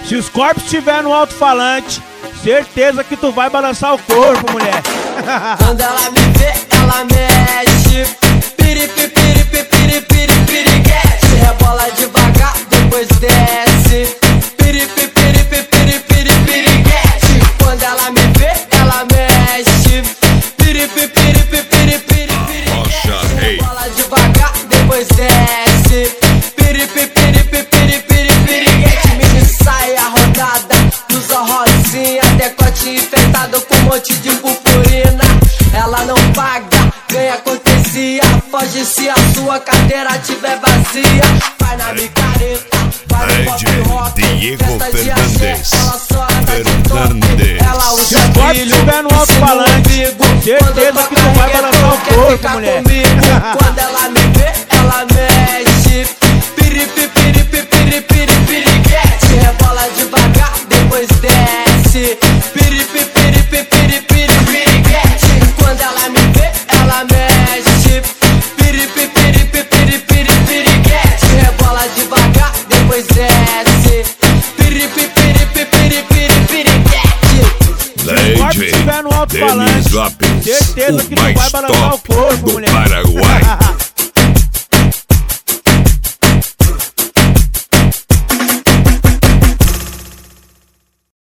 Se os corpos estiver no alto-falante, certeza que tu vai balançar o corpo, mulher. Quando ela me vê, ela mexe. Piripi, piripi, piripi, piriguete. Rebola devagar, depois desce. Piripi, piripi, piripi, piriguete. Quando ela me vê, ela mexe. Piripi, piripi, piripi, piriguete. Rebola devagar, depois desce. Piripi, piripi, piripi, piriguete. Mini saia rodada, usa rosinha, decote enfeitado com um monte de purpurina. Ela não paga, ganha cortesia. Foge se a sua carteira tiver vazia. Vai na micareta, vai no pop rock. Diego Festa de Fernandes. axé, ela só anda de top. Ela usa Se os corpos brilho, estiver no alto-falante, certeza que tu vai balançar o corpo, mulher. Quando ela me vê, ela mexe. Piripi, piripi, piripi, piriguete. Rebola devagar, depois desce. Piripi, piripi, piripi, piriguete. Quando ela me vê, ela mexe. Piripi, piripi, piripi, piriguete. Rebola devagar, depois desce. Piripi, piripi, piripi, piriguete. Se os corpos estiver no alto-falante, Denis Lopes, certeza que o tu vai mais balançar o top corpo, do mulher. Paraguai.